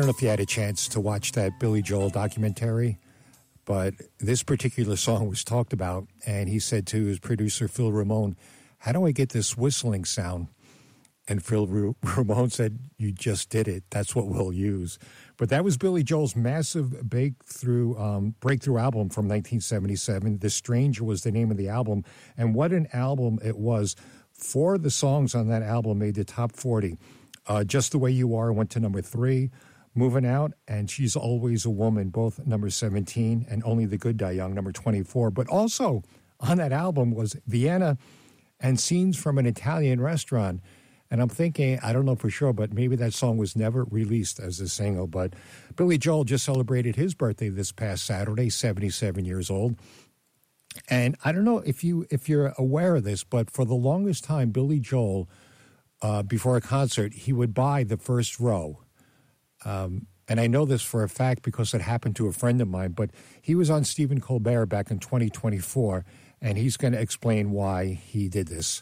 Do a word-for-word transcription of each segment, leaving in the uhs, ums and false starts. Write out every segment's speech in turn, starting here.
don't know if you had a chance to watch that Billy Joel documentary, but this particular song was talked about, and he said to his producer, Phil Ramone, how do I get this whistling sound? And Phil Ramone said, you just did it. That's what we'll use. But that was Billy Joel's massive breakthrough, um, breakthrough album from nineteen seventy-seven. The Stranger was the name of the album. And what an album it was. Four of the songs on that album made the top forty. Uh, Just the Way You Are went to number three. Moving Out and She's Always a Woman, both number seventeen. And Only the Good Die Young, number twenty-four. But also on that album was Vienna and Scenes from an Italian Restaurant. And I'm thinking, I don't know for sure, but maybe that song was never released as a single. But Billy Joel just celebrated his birthday this past Saturday, seventy-seven years old. And I don't know if, you, if you're aware of this, but for the longest time, Billy Joel, uh, before a concert, he would buy the first row. Um, and I know this for a fact because it happened to a friend of mine, but he was on Stephen Colbert back in twenty twenty-four, and he's going to explain why he did this.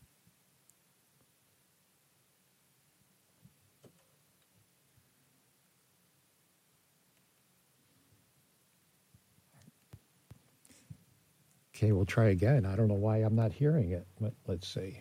Okay, we'll try again. I don't know why I'm not hearing it, but let's see.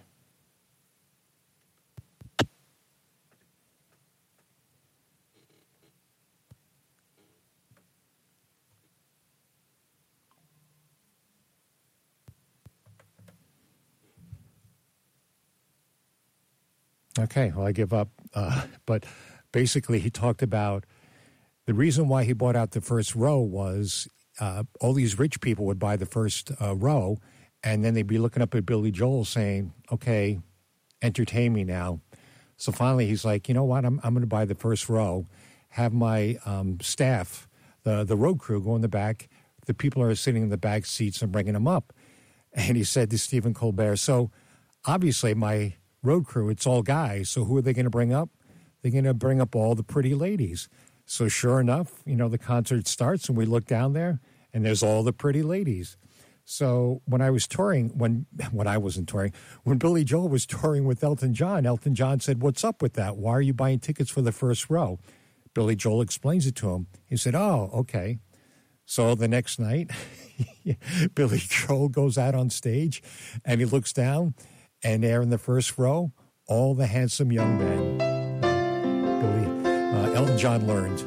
Okay, well, I give up. Uh, but basically, he talked about the reason why he bought out the first row was uh, all these rich people would buy the first uh, row, and then they'd be looking up at Billy Joel saying, okay, entertain me now. So finally, he's like, you know what, I'm, I'm going to buy the first row, have my um, staff, the, the road crew, go in the back. The people are sitting in the back seats and bringing them up. And he said to Stephen Colbert, so obviously my road crew, it's all guys. So who are they going to bring up? They're going to bring up all the pretty ladies. So sure enough, you know, the concert starts and we look down there and there's all the pretty ladies. So when I was touring, when when I wasn't touring, when Billy Joel was touring with Elton John, Elton John said, what's up with that? Why are you buying tickets for the first row? Billy Joel explains it to him. He said, oh, okay. So the next night, Billy Joel goes out on stage and he looks down, and there in the first row, all the handsome young men. Billy, uh, Elton John learned.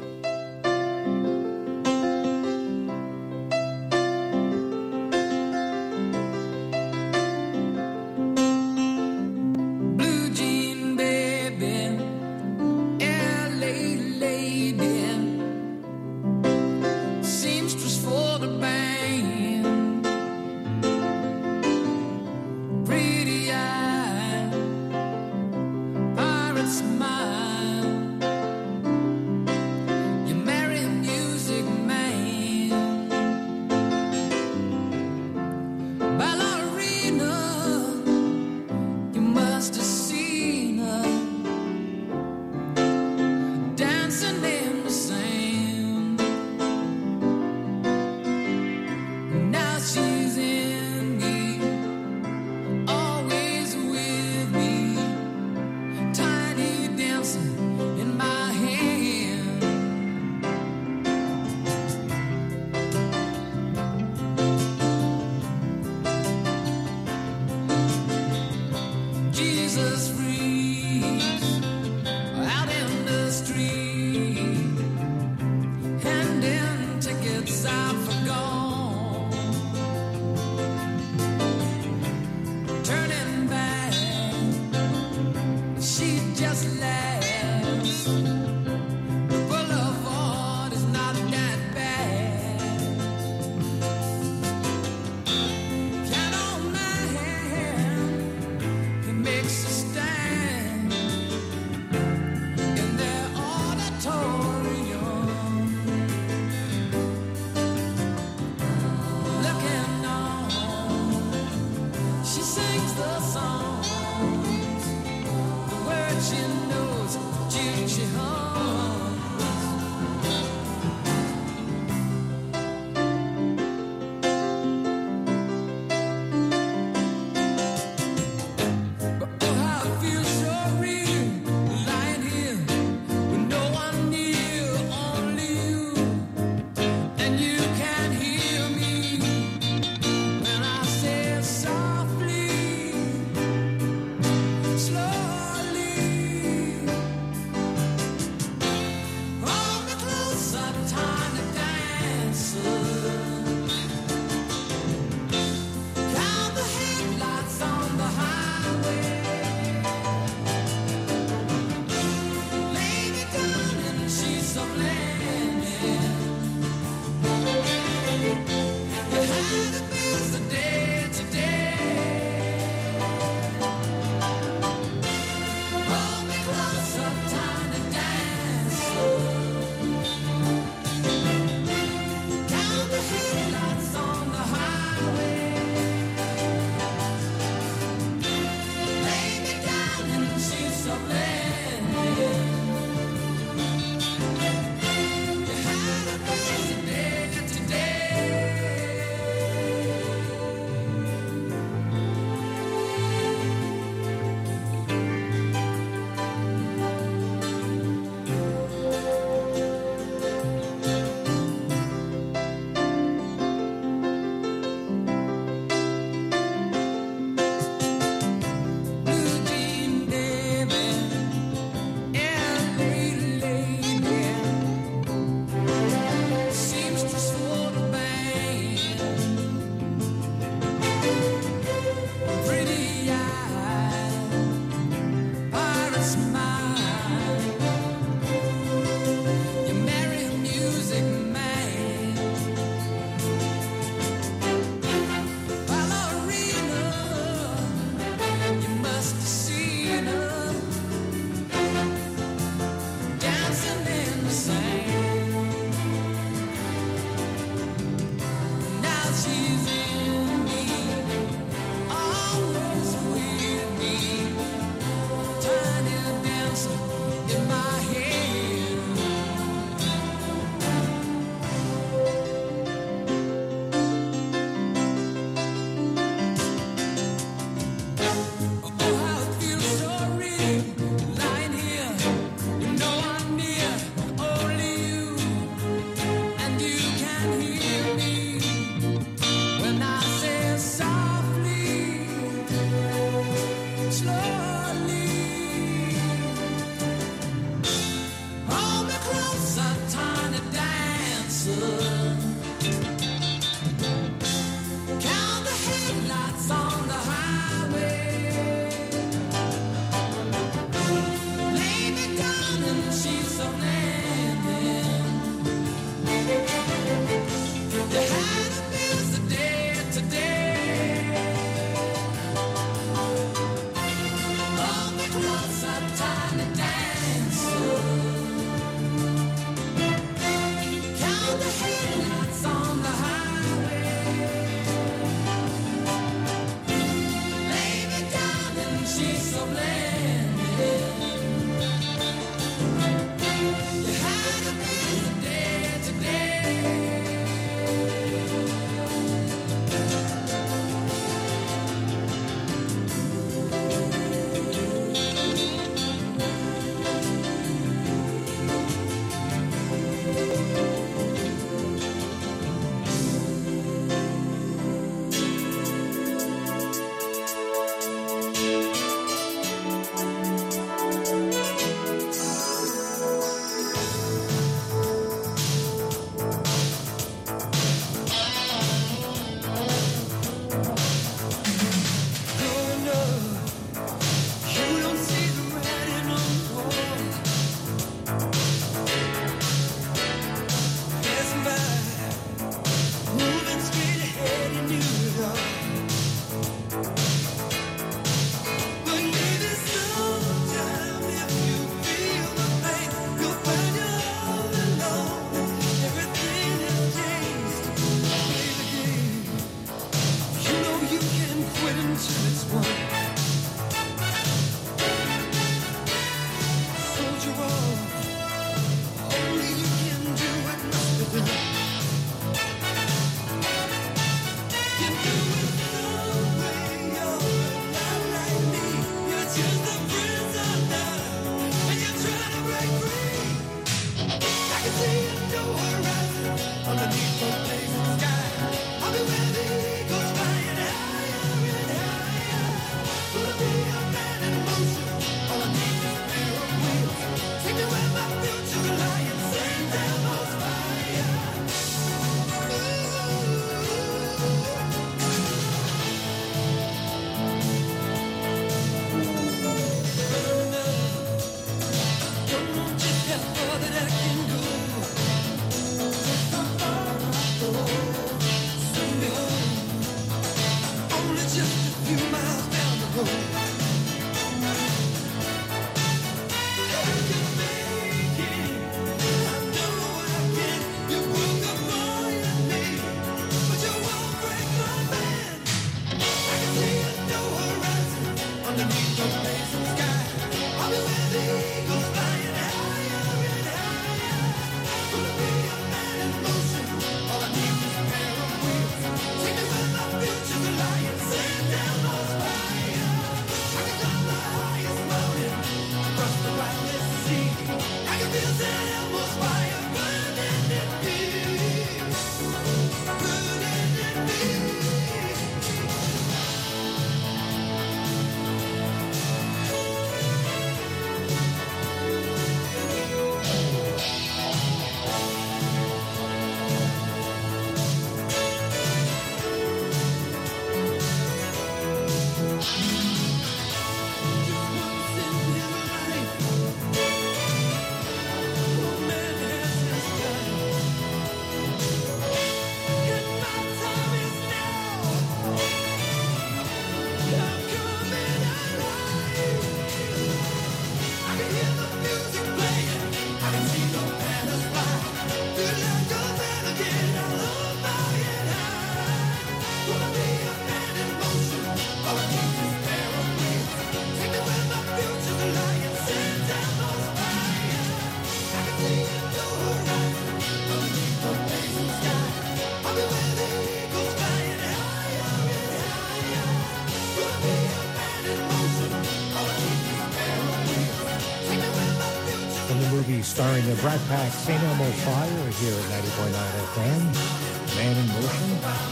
Starring the Brat Pack, Saint Elmo Fire, here at ninety point nine F M. Man in Motion.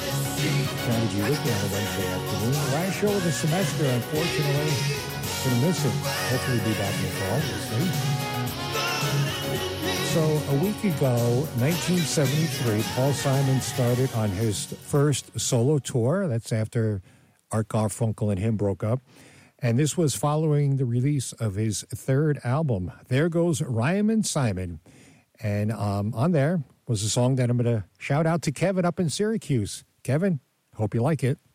Johnny G with you on a Wednesday afternoon. The last show of the semester, unfortunately. Gonna miss it. Hopefully be back in the fall. We'll see. So, a week ago, nineteen seventy-three, Paul Simon started on his first solo tour. That's after Art Garfunkel and him broke up. And this was following the release of his third album, There Goes Rhymin' Simon. And um, on there was a song that I'm going to shout out to Kevin up in Syracuse. Kevin, hope you like it.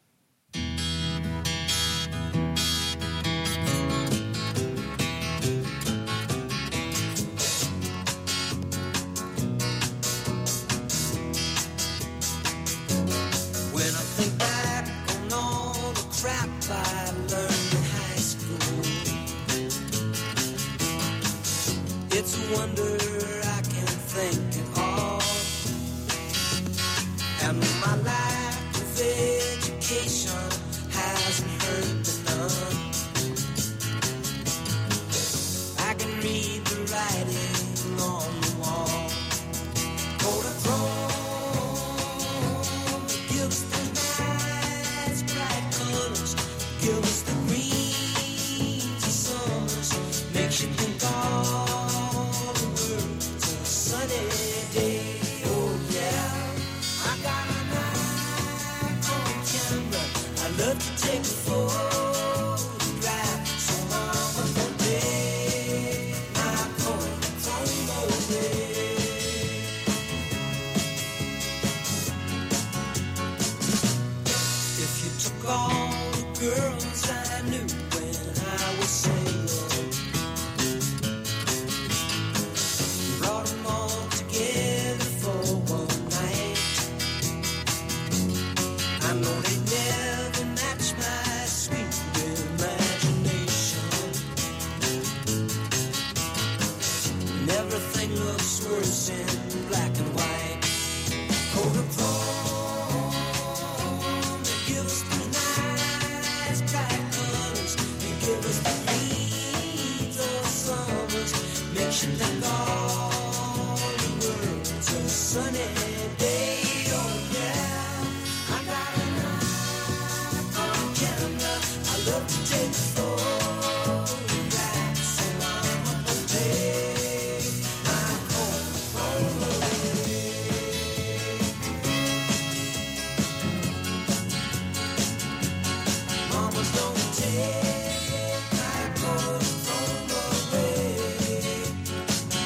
Makes you think all the world's a sunny day. everything looks worse in black and white. Kodachrome, they give us the nice bright colors, they give us the leaves of summers, makes you think all the world's a sunny day. Oh yeah, I got a knife on camera, I love to take photographs, and I'm gonna take my Kodachrome away. Mamas, don't take my Kodachrome away.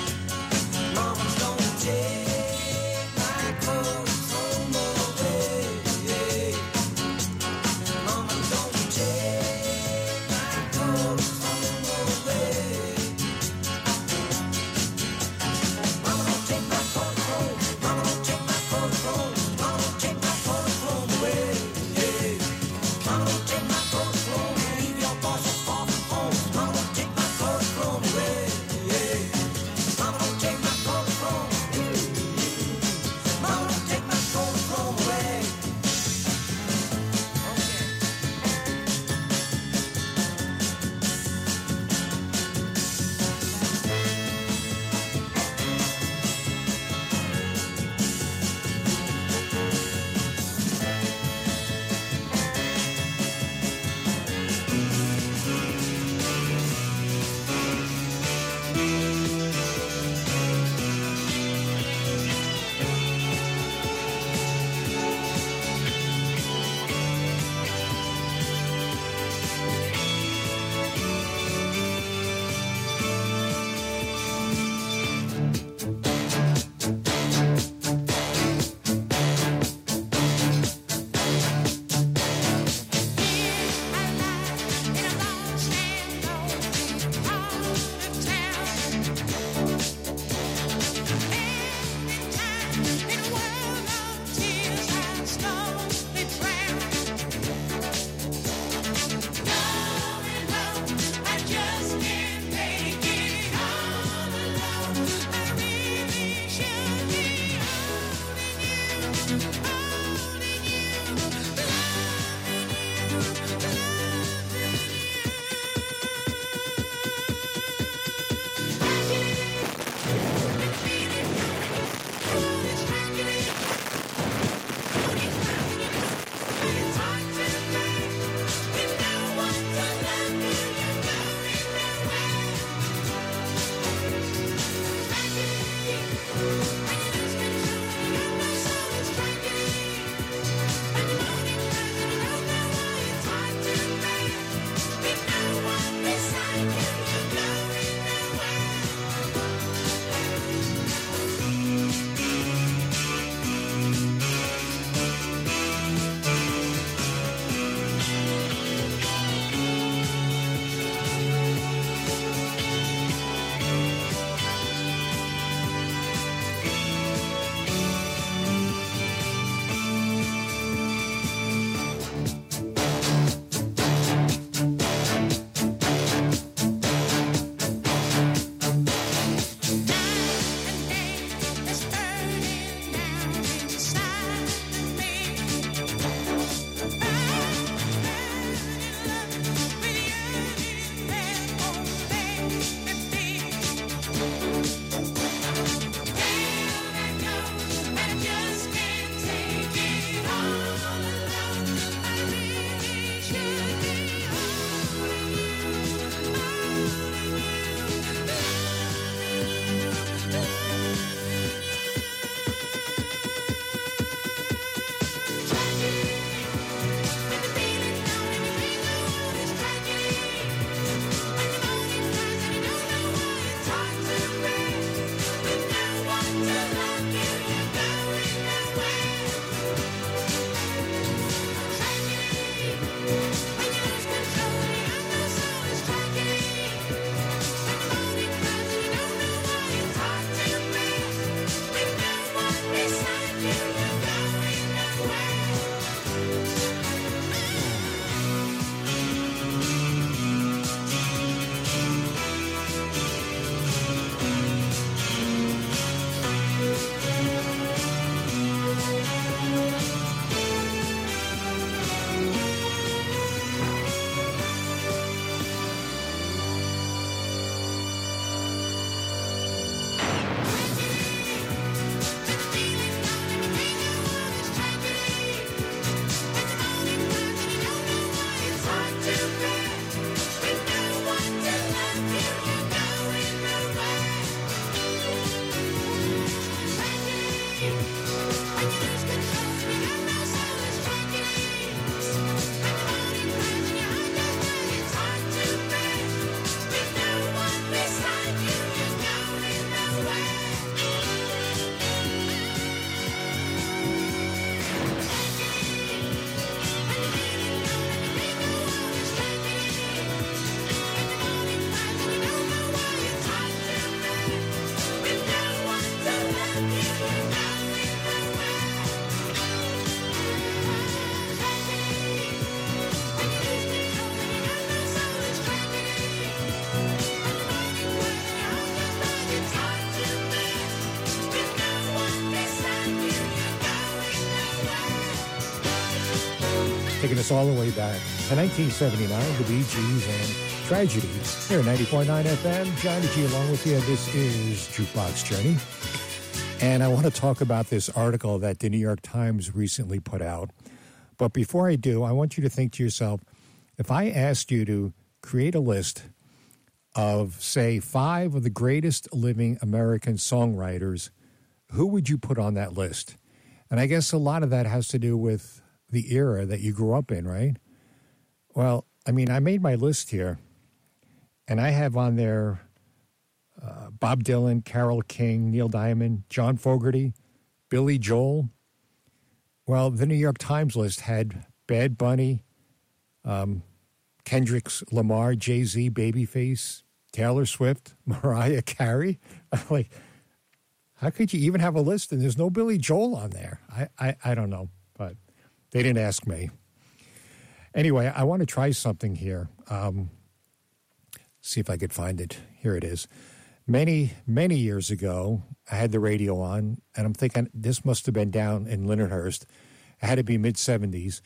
taking us all the way back to nineteen seventy-nine, the Bee Gees and Tragedy. Here at ninety point nine F M, Johnny G along with you. This is Jukebox Journey. And I want to talk about this article that the New York Times recently put out. But before I do, I want you to think to yourself, if I asked you to create a list of, say, five of the greatest living American songwriters, who would you put on that list? And I guess a lot of that has to do with the era that you grew up in, right? Well, I mean, I made my list here, and I have on there uh, Bob Dylan, Carole King, Neil Diamond, John Fogerty, Billy Joel. Well, the New York Times list had Bad Bunny, um, Kendrick Lamar, Jay-Z, Babyface, Taylor Swift, Mariah Carey. I'm like, how could you even have a list and there's no Billy Joel on there? I, I, I don't know, but they didn't ask me. Anyway, I want to try something here. Um, see if I could find it. Here it is. Many, many years ago, I had the radio on, and I'm thinking this must have been down in Lindenhurst. It had to be mid-seventies.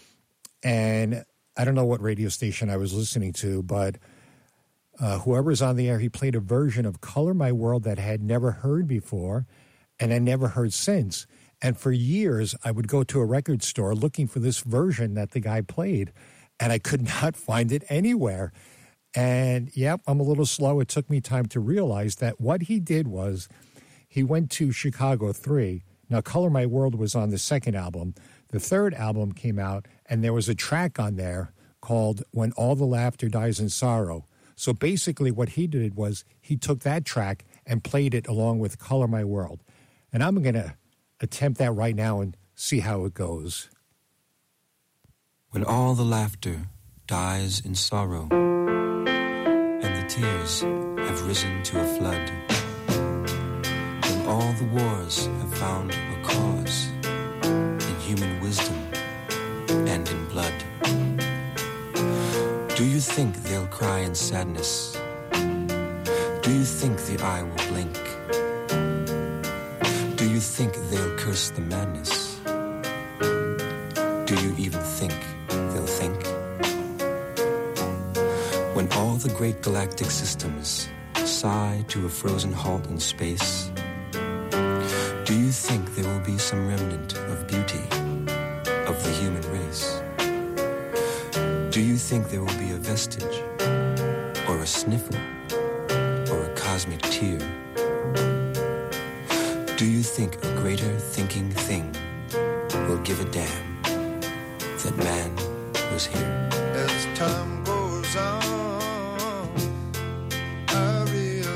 And I don't know what radio station I was listening to, but uh, whoever's on the air, he played a version of Color My World that I had never heard before, and I never heard since. And for years, I would go to a record store looking for this version that the guy played, and I could not find it anywhere. And, yep, I'm a little slow. It took me time to realize that what he did was he went to Chicago three. Now, Color My World was on the second album. The third album came out, and there was a track on there called When All the Laughter Dies in Sorrow. So basically what he did was he took that track and played it along with Color My World. And I'm going to attempt that right now and see how it goes. When all the laughter dies in sorrow, and the tears have risen to a flood, when all the wars have found a cause in human wisdom and in blood, do you think they'll cry in sadness? Do you think the eye will blink? Do you think they'll curse the madness? Do you even think they'll think? When all the great galactic systems sigh to a frozen halt in space, do you think there will be some remnant of beauty of the human race? Do you think there will be a vestige, or a sniffle, or a cosmic tear? Do you think a greater thinking thing will give a damn that man was here? As time goes on, I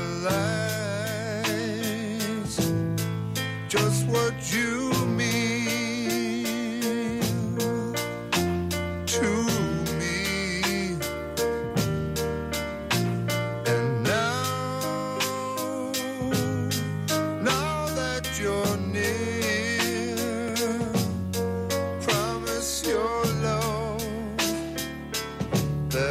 realize just what you mean to me. And now, now that you're near, promise your love that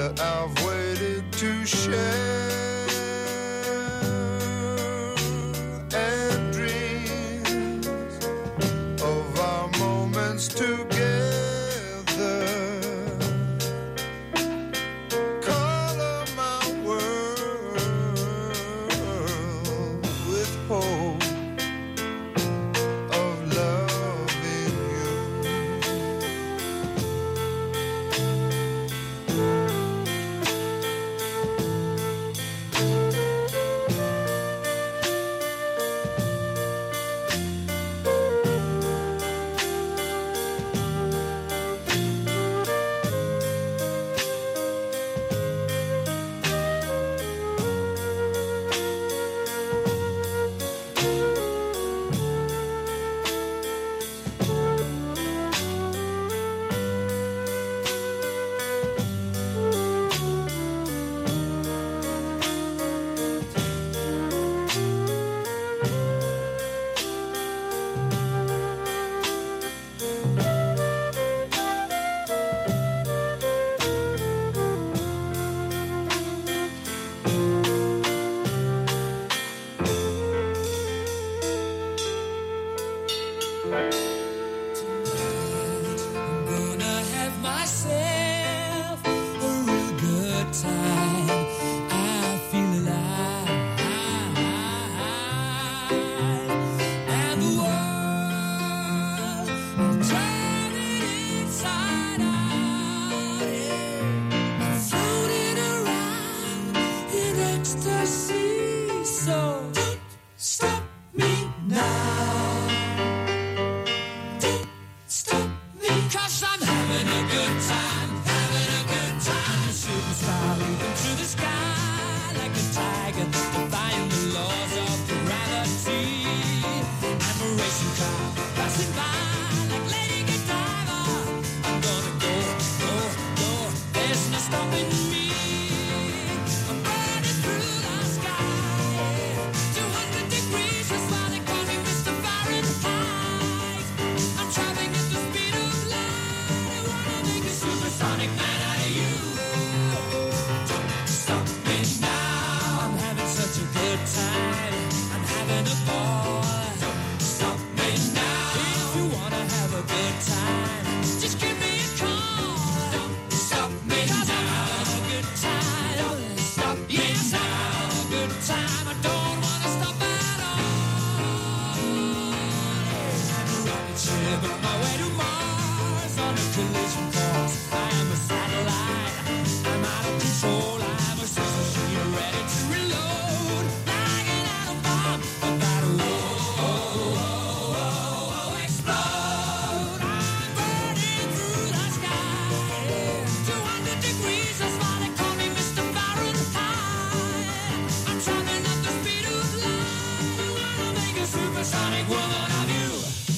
stop me now. Don't stop me, 'cause I'm having a good time, having a good time. Shooting star leaping through the sky like a tiger, defying the laws of gravity. I'm a racing car passing by like Lady Godiva. I'm gonna go, go, go. There's no stopping me. I'm burning through the sky. two hundred degrees is why they call me Mister Fahrenheit. I'm traveling at the speed of light. I wanna make a supersonic man out of you. Don't stop me now. I'm having such a good time. I'm having a ball. Don't stop me now. If you wanna have a good time, just give me a call. Don't stop me now. I'm having a good time. Don't stop me yes, now. I'm having a good time. I don't wanna stop at all. I'm a rocket ship on my way to Mars on a collision course. I am a satellite. I'm out of control. I'm a sex machine ready to reload. Like an atom bomb about to oh, oh, oh, oh, oh, explode. I'm burning through the sky. two hundred degrees, that's why they call me Mister Fahrenheit. I'm traveling at the speed of light. I wanna make a supersonic woman of you.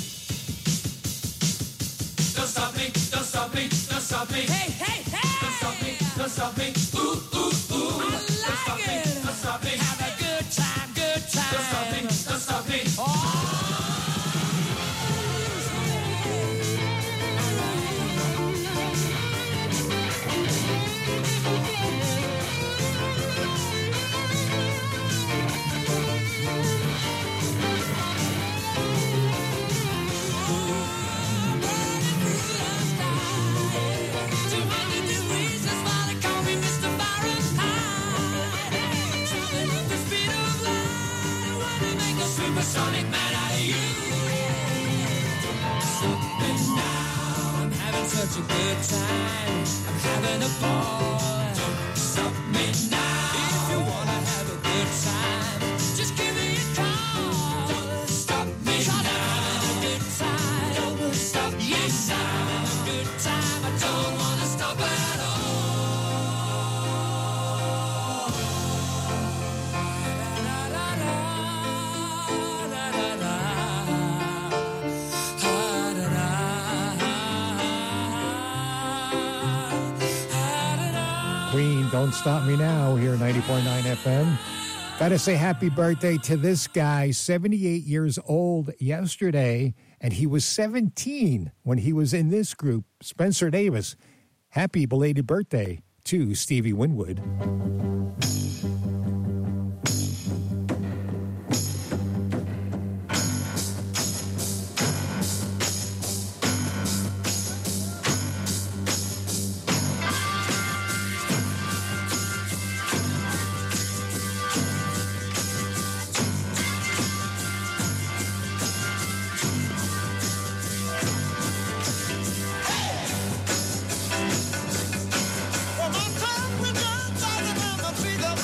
Don't stop me, don't stop me, don't stop me. Hey, hey, hey! Don't stop me, don't stop me. Ooh, ooh, ooh. I like don't stop it. Me, don't stop me. Have a good time, good time. Don't stop me, don't stop me. Oh! two hundred degrees, that's why they call me Mister Fahrenheit. Traveling at the speed of light. I wanna make a supersonic man out of you. Stop me now. I'm having such a good time. I'm having a ball. Don't stop me now. If you wanna have a good time, just give me a call. Don't stop me now. I'm having a good time. Don't stop me yes, now. I'm having a good time. I don't wanna stop at all. La, la, la, la, la, la. Ah, da, da. Ah, da, da. Queen, Don't Stop Me Now, here at ninety point nine F M. Gotta say happy birthday to this guy, seventy-eight years old yesterday, and he was seventeen when he was in this group, Spencer Davis. Happy belated birthday to Stevie Winwood. Well, my time we done, I remember be the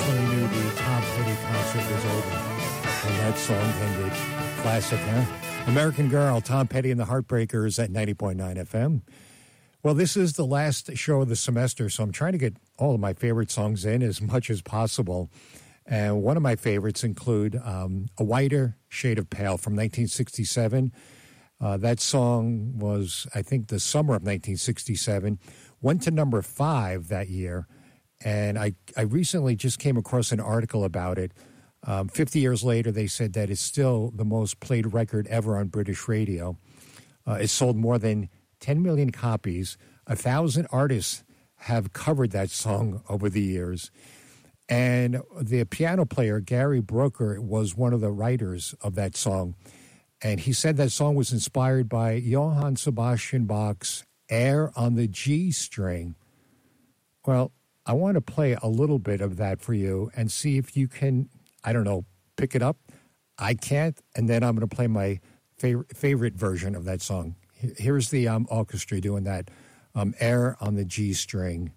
definitely knew the Tom Petty concert was over when that song ended. Classic, huh? American Girl, Tom Petty and the Heartbreakers at ninety point nine F M. Well, this is the last show of the semester, so I'm trying to get all of my favorite songs in as much as possible. And one of my favorites include um, A Whiter Shade of Pale from nineteen sixty-seven. Uh, that song was, I think, the summer of nineteen sixty-seven. Went to number five that year. And I, I recently just came across an article about it. Um, fifty years later, they said that it's still the most played record ever on British radio. Uh, it sold more than ten million copies. A thousand artists have covered that song over the years. And the piano player, Gary Brooker, was one of the writers of that song. And he said that song was inspired by Johann Sebastian Bach's Air on the G string. Well, I want to play a little bit of that for you and see if you can, I don't know, pick it up. I can't, and then I'm going to play my favorite, favorite version of that song. Here's the um, orchestra doing that, um, Air on the G string.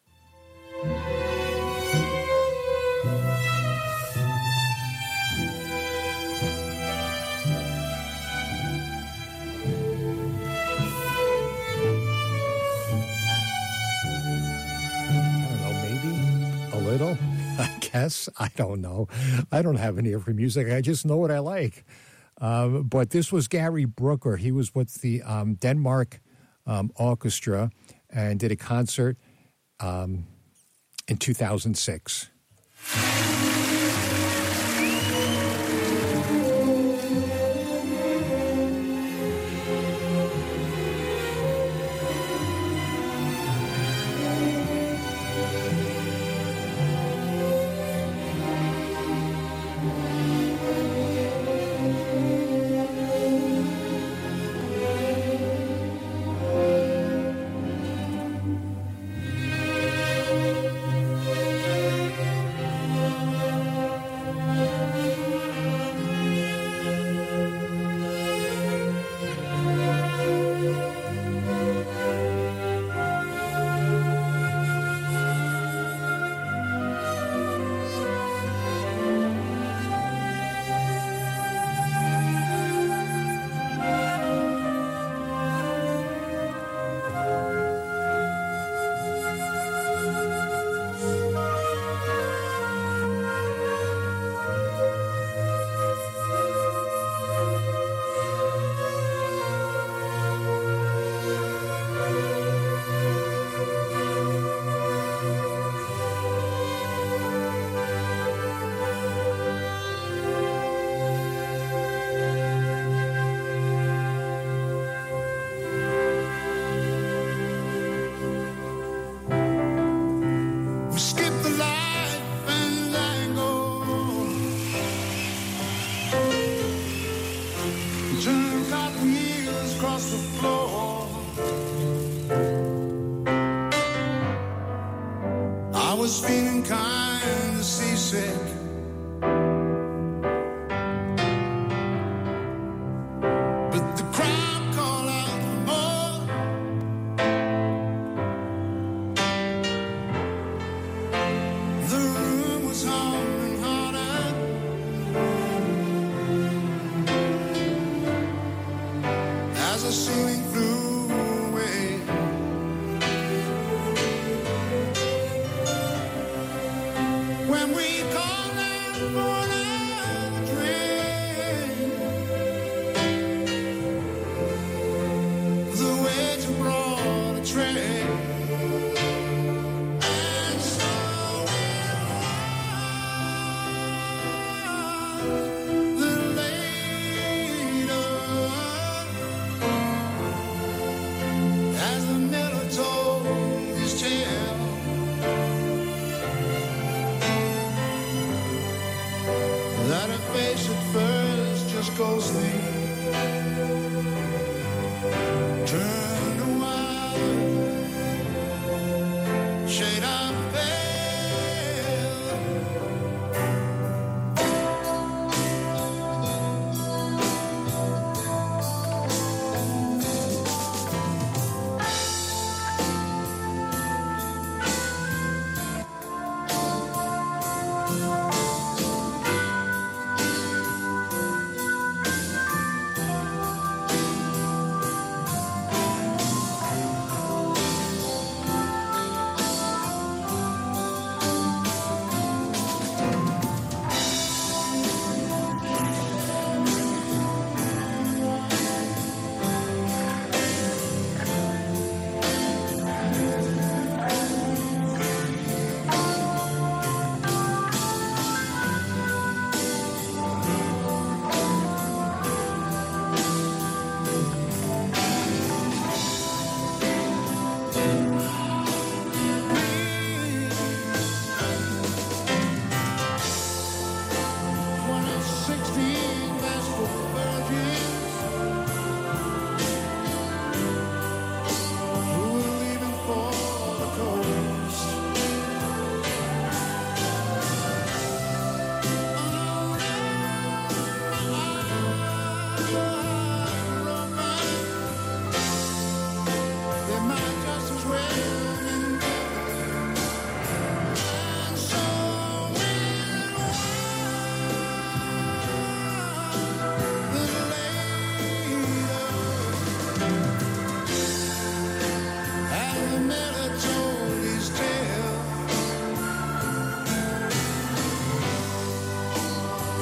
Little, I guess. I don't know. I don't have an ear for music. I just know what I like. Um, but this was Gary Brooker. He was with the um, Denmark um, Orchestra and did a concert um, in two thousand six.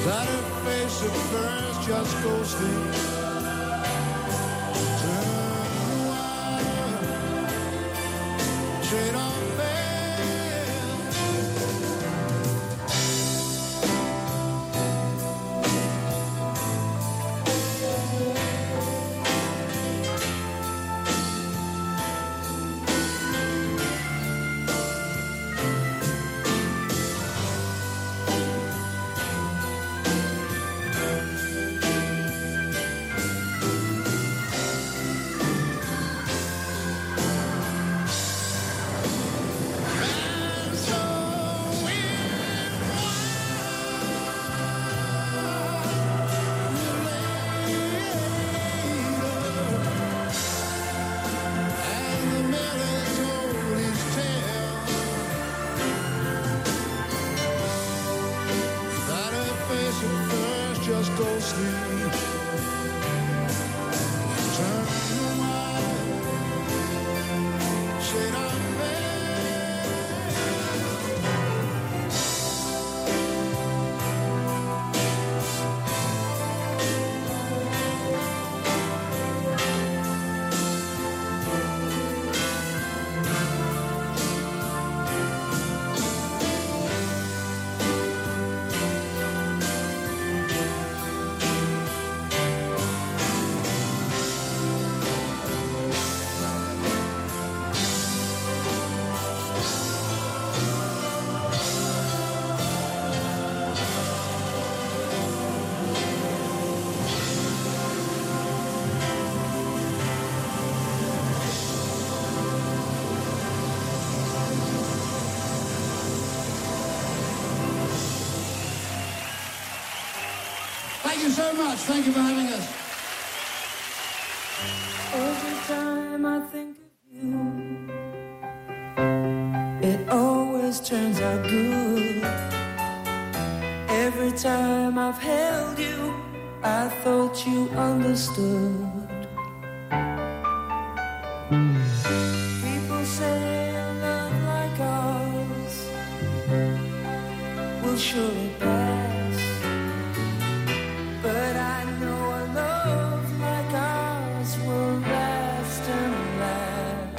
That her face at first just ghosting. Turn wild, trade on Thank you so much. Thank you for having us. Every time I think of you, it always turns out good. Every time I've held you, I thought you understood. People say a love like ours will surely pass. But I know a love like ours will last and last.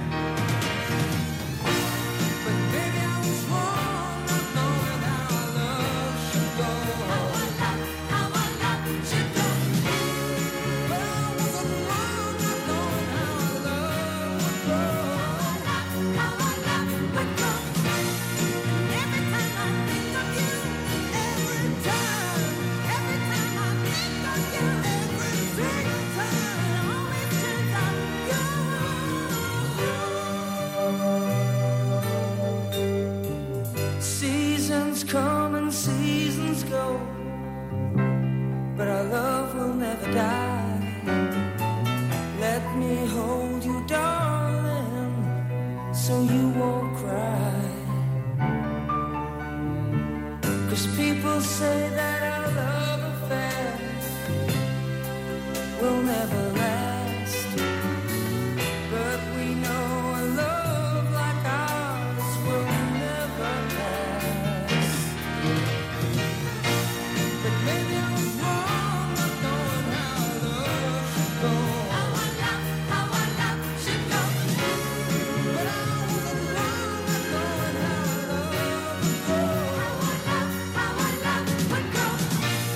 But baby, I was wrong not knowing how our love should go. How our love, how our love should go. But I wasn't wrong not knowing how our love would go. How our love, how our love would go. Every time I think of you, every time, every time I think of you, every single time, it always turns out good. Seasons come and seasons go, but our love will never die. Let me hold you, darling, so you won't cry. 'Cause people say that our love affair will never last. But we know a love like ours will never last. But maybe I was wrong not knowing how our love should go. How our love, how our love should go. But I wasn't wrong not knowing how our love would go. How our love, how our love would go.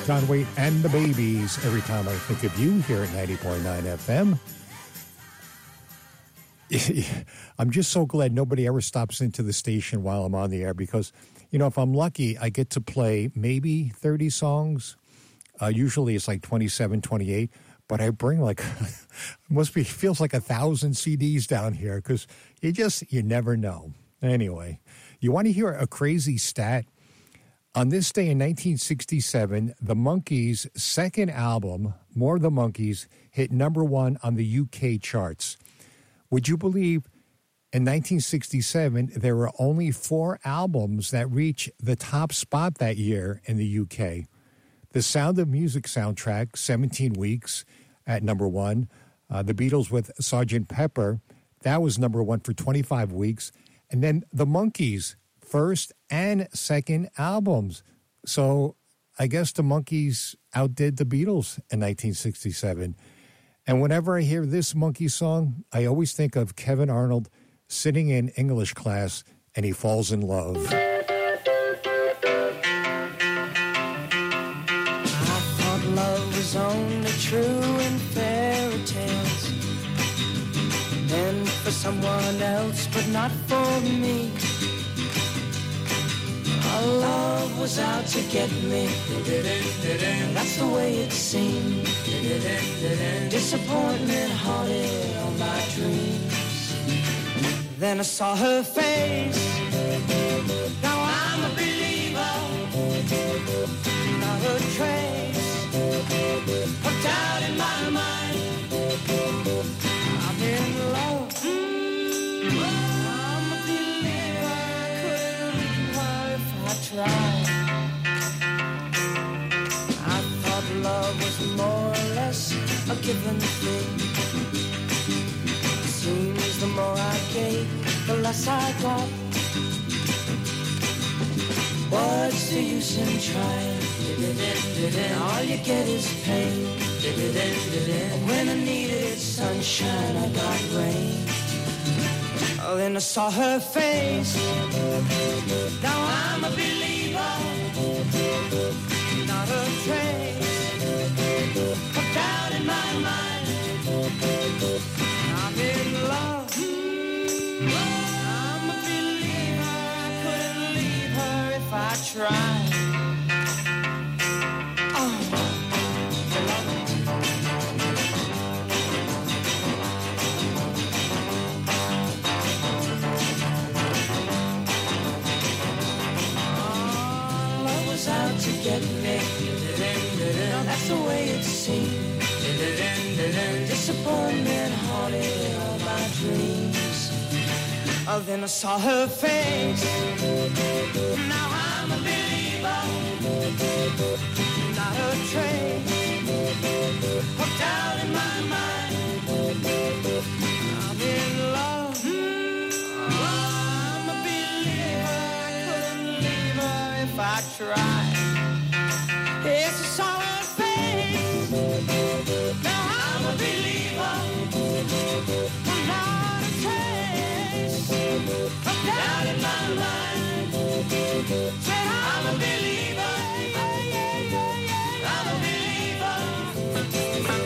John Waite and the Babies, Every Time I Think of You, here at ninety point nine F M. I'm just so glad nobody ever stops into the station while I'm on the air because, you know, if I'm lucky, I get to play maybe thirty songs. Uh, usually it's like twenty-seven, twenty-eight, but I bring like, must be, feels like a thousand C Ds down here because you just, you never know. Anyway, you want to hear a crazy stat? On this day in nineteen sixty-seven, the Monkees' second album, More the Monkees, hit number one on the U K charts. Would you believe in nineteen sixty-seven, there were only four albums that reached the top spot that year in the U K? The Sound of Music soundtrack, seventeen weeks at number one. Uh, the Beatles with Sergeant Pepper, that was number one for twenty-five weeks. And then the Monkees, first and second albums. So I guess the Monkees outdid the Beatles in nineteen sixty-seven. And whenever I hear this Monkey song, I always think of Kevin Arnold sitting in English class and he falls in love. I thought love was only true in fairy tales, and for someone else, but not for me. Our love was out to get me. That's the way it seemed. Disappointment haunted all my dreams. Then I saw her face. Now I'm a believer. Not a trace of doubt in my mind. I'm in love. I'm a believer. I couldn't leave her if I tried. I thought love was more or less a given thing. Seems the more I gave, the less I got. What's the use in trying? All you get is pain. When I needed sunshine, I got rain. Oh, then I saw her face. Now I'm a believer. Not a trace of doubt in my mind. I'm in love. I'm a believer. I couldn't leave her if I tried. Out to get me. Now that's the way it seemed. Disappointment haunted all my dreams. Oh, then I saw her face. Now I'm a believer. Not a trace of doubt in my mind. I'm in love. I'm a believer. I couldn't leave her if I tried. It's a solid face. Now I'm a believer. I'm not a trace of doubt in my mind. Said I'm a believer. I'm a believer.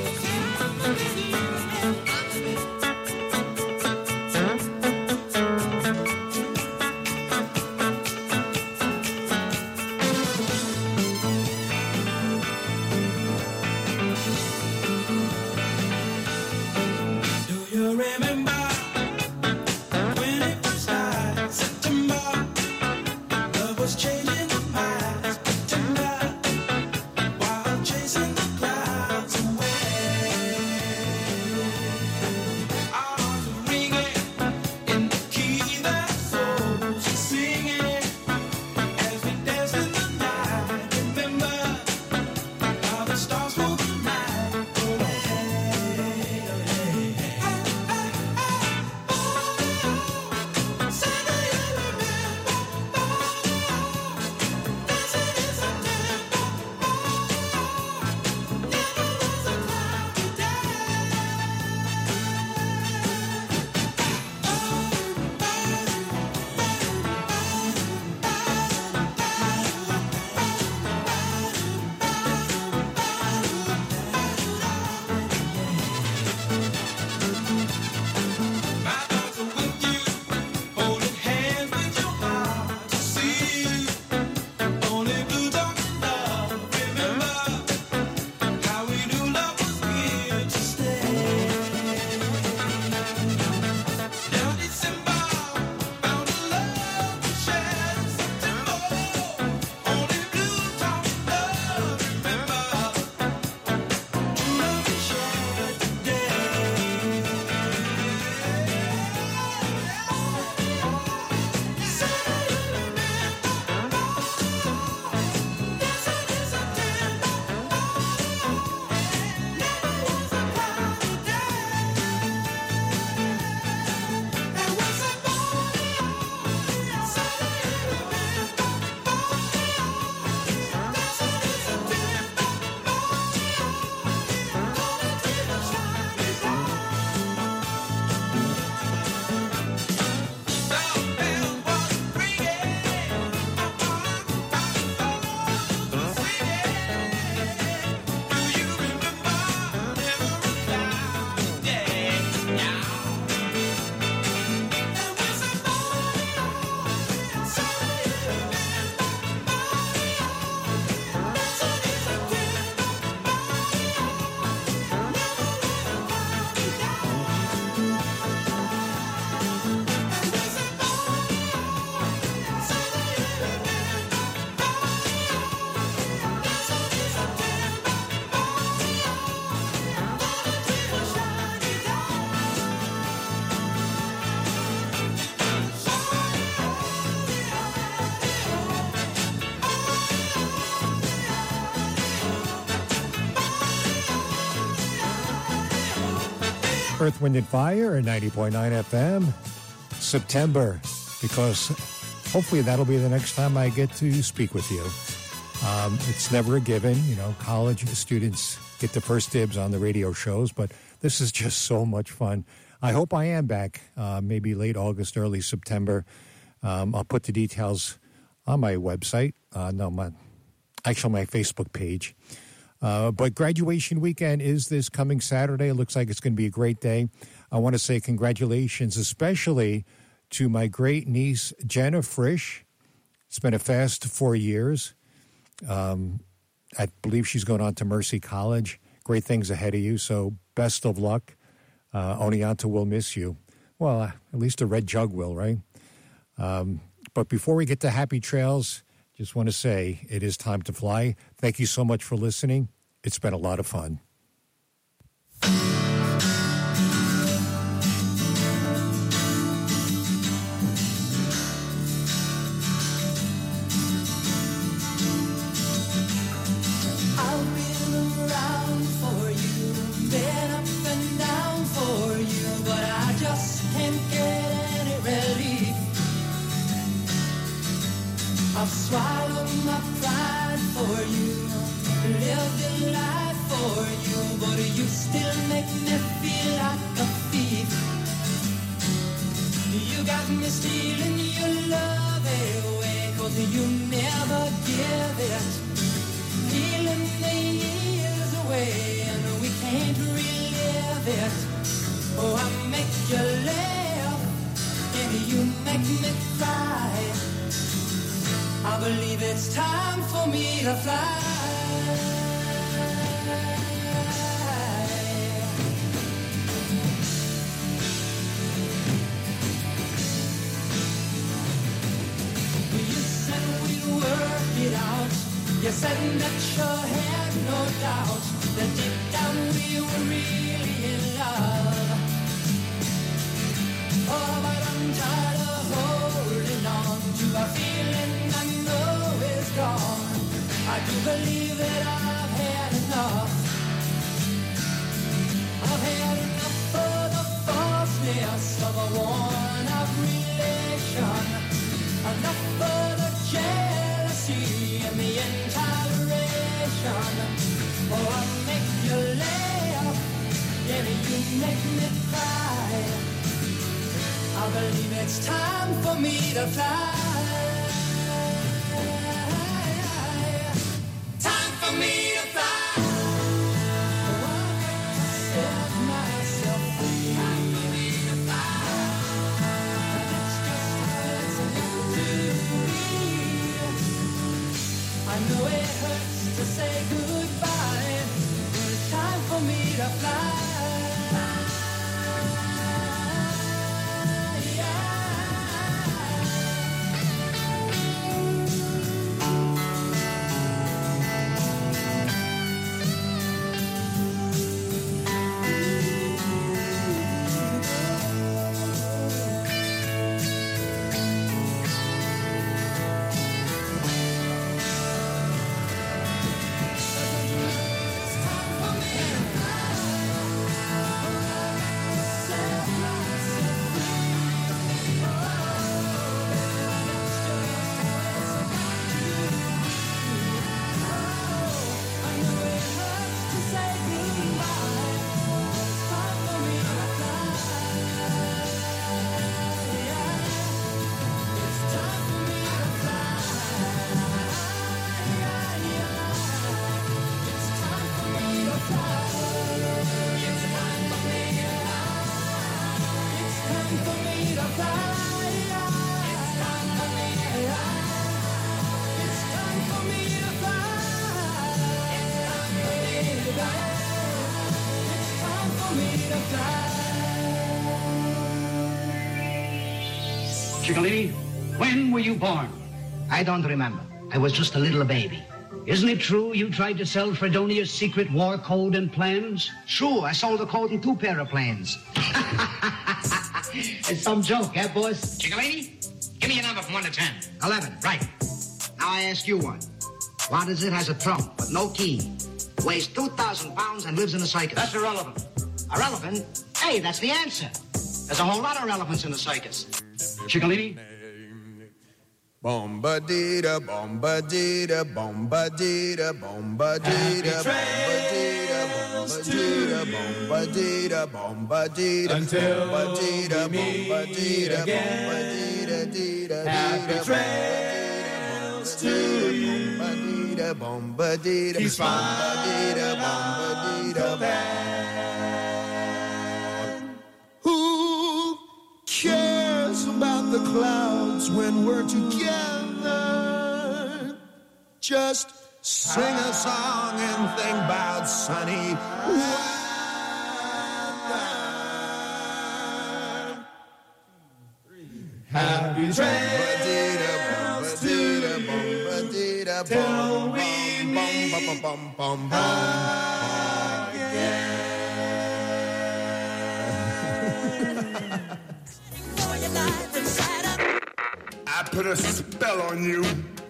Change Earth, Wind, and Fire at ninety point nine F M. September, because hopefully that'll be the next time I get to speak with you. Um, it's never a given. You know, college students get the first dibs on the radio shows, but this is just so much fun. I hope I am back, uh, maybe late August, early September. Um, I'll put the details on my website. Uh, no, my actually my Facebook page. Uh, but graduation weekend is this coming Saturday. It looks like it's going to be a great day. I want to say congratulations, especially to my great niece, Jenna Frisch. It's been a fast four years. Um, I believe she's going on to Mercy College. Great things ahead of you, so best of luck. Uh, Oneonta will miss you. Well, uh, at least the Red Jug will, right? Um, but before we get to Happy Trails, just want to say it is time to fly. Thank you so much for listening. It's been a lot of fun. I've been around for you, been up and down for you, but I just can't get any relief. I've swallowed my pride for you, lived a life for you, but you still make me feel like a thief. You got me stealing your love away, 'cause you never give it. Healing the years away, and we can't relive it. Oh, I make you laugh, and you make me cry. I believe it's time for me to fly. You said we'd work it out. You said that you had no doubt that deep down we were really in love. Oh, but I'm tired of holding on to a feeling I know is gone. I do believe that I've had enough. I've had enough of the falseness of a worn-out relation. Enough of the jealousy and the intoleration. Oh, I make you laugh, and you make me cry. I believe it's time for me to fly. Time for me to fly. Oh, I set myself free. Time for me to fly. That's just how it's meant to be. I know it hurts to say goodbye, but it's time for me to fly. Chickalini, when were you born? I don't remember. I was just a little baby. Isn't it true you tried to sell Fredonia's secret war code and plans? Sure, I sold the code in two pair of planes. It's some joke, eh, boss? Chickalini, give me a number from one to ten. Eleven. Right. Now I ask you one. What is it? Has a trunk, but no key. Weighs two thousand pounds and lives in a circus. That's irrelevant. Irrelevant? Hey, that's the answer. There's a whole lot of elephants in the circus. Ciccolini? Bomba dita, bomba dita, bomba dita, bomba dita, bomba dita, bomba dita, bomba dita, Until bomba dita, we meet bomba dita, again. bomba dita, dita, Happy dita, trails to you. bomba dita, bomba dita, Keep bomba dita, smiling bomba until dita, then. Who cares about the clouds when we're together? Just sing a song and think about sunny weather. Happy trails to you. Till we meet I put a spell on you.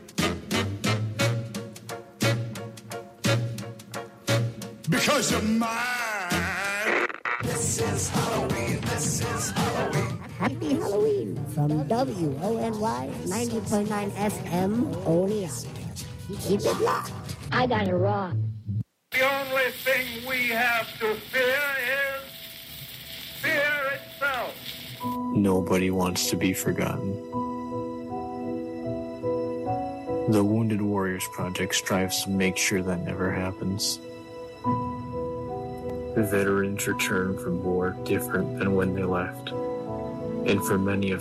Because you're mine. This is Halloween. This is Halloween. Happy Halloween from W O N Y ninety point nine F M Oneonta. Keep it locked. I got it wrong. The only thing we have to fear is fear itself. Nobody wants to be forgotten. The Wounded Warriors Project strives to make sure that never happens. Veterans return from war different than when they left. And for many of